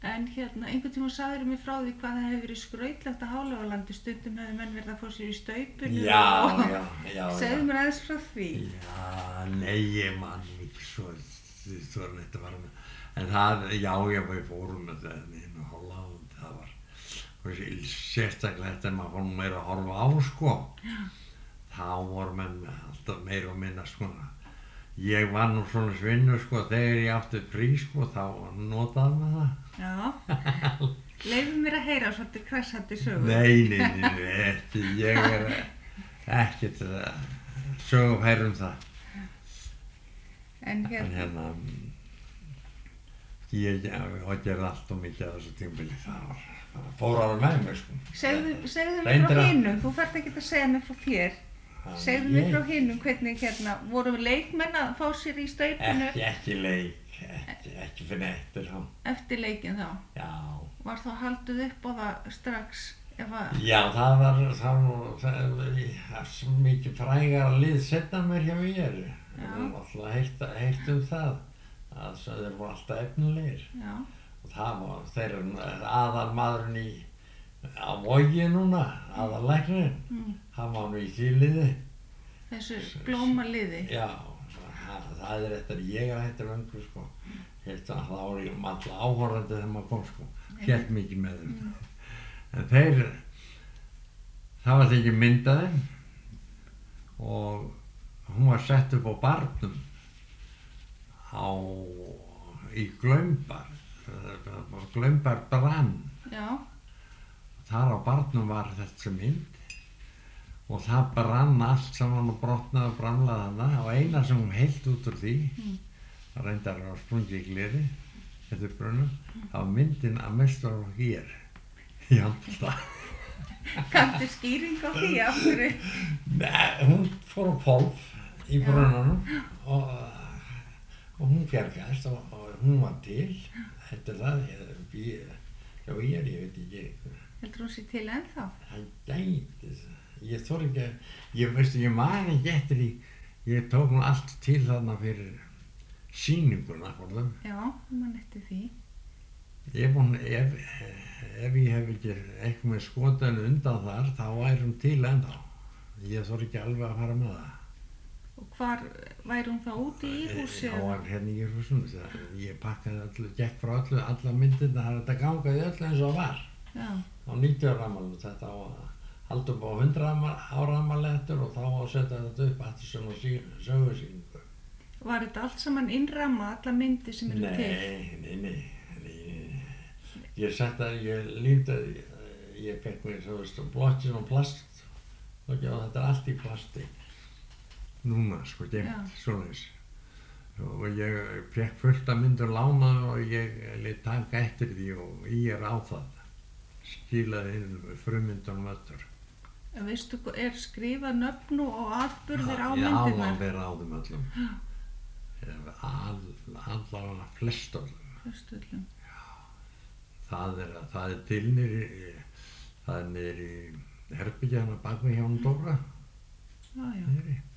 En einhvern tímann sagðirðu mér frá því hvað það hefur verið skrautlegt á Hálaugalandi, stundum hefur menn verið að fá sér í staupinu og segðu mér aðeins frá því. Já, nei, ég man ekki svo neitt að fara með. En það, já, við fórum með það inn á Holland, það var sérstaklega þetta maður fór meira að horfa á, sko. Já. Þá voru menn alltaf meira og minna, sko. Ég var nú svona svinnu, sko, þegar ég átti frí, sko, þá notaði maður það. Já, leyfðu mér að heyra svolítið krassandi sögur. Nei, ekki, ég ekkert sögufær það. En ég gerði allt og mikið af þessu tímabili, það fór alveg með mig, sko. Segðu mér frá hinum, þú þarft ekki að segja mér frá þér. Segðu mér frá hinum, hvernig voru leikmenn að fá sér í staupinu? Ekki leik, ekki fyrir eftir hann. Eftir leikinn þá? Já. Var þá haldið upp á það strax ef að... Já, það var mikið frægara lið seinna mér hjá mér. Ég var alltaf heyrt það, að þeir voru alltaf efnilegir. Já. Og það var þeirra aðalmaðurinn á Vogi núna, aðallæknirinn, hann var nú í því liði. Þessu blómaliði? Já, það eftir ég eftir vöngu, sko. Það var alltaf áhorfandi þegar maður kom, sko. Hélt mikið með þeim. En það var tekið mynd af þeim og hún var sett upp á barnum í Glaumbær. Glaumbær brann. Já. Þar á barnum var þessi mynd og það brann allt saman og brotnaði og bramlaði hana og eina sem hún heilt út úr því, það reyndar að sprungi í gleri, þetta brunum, það var myndin af meistaraflokki ÍR í handbolta. Kanntu skýring á því af hverju? Nei, hún fór á hvolf í brunanum og hún bjargaðist og hún var til eftir það, já ÍR, ég veit ekki. Heldur hún sé til ennþá? Það gæti, ég þori ekki að, ég man ekki eftir því, ég tók nú allt til þarna fyrir sýninguna for þeim. Já, man eftir því. Ef ég hef ekki eitthvað með skotinu undan þar, þá væri hún til ennþá. Ég þori ekki alveg að fara með það. Og hvar væri hún þá úti í Írhúsi? Já, hérna í Írhúsinu. Ég pakkaði öllu, gekk frá öllu, alla myndirna, það þetta gangaði öllu eins og var. Já. Á 90 ára afmælinu, þetta á að halda upp á 100 ára afmæli eftir og þá á að setja þetta upp aftur sem á sögusýningu. Var þetta allt saman innramma, alla myndir sem eru til? Nei. Ég setti það, ég fekk mér svo blokkin og plast og þetta er allt í plasti. Núna, sko, geimt svoleiðis. Og ég fekk fullt af myndir lánað og ég lét taka eftir því og ég á það. Skilaði inn frummyndunum öllur. Veistu, skrifað nöfn og atburðir á myndirnar? Já, það á þeim öllum. Allavega flest öllum. Flest öllum. Já. Það er til niðri í herbyggja hana bak við hjá hún Dóra. Já. Niðri.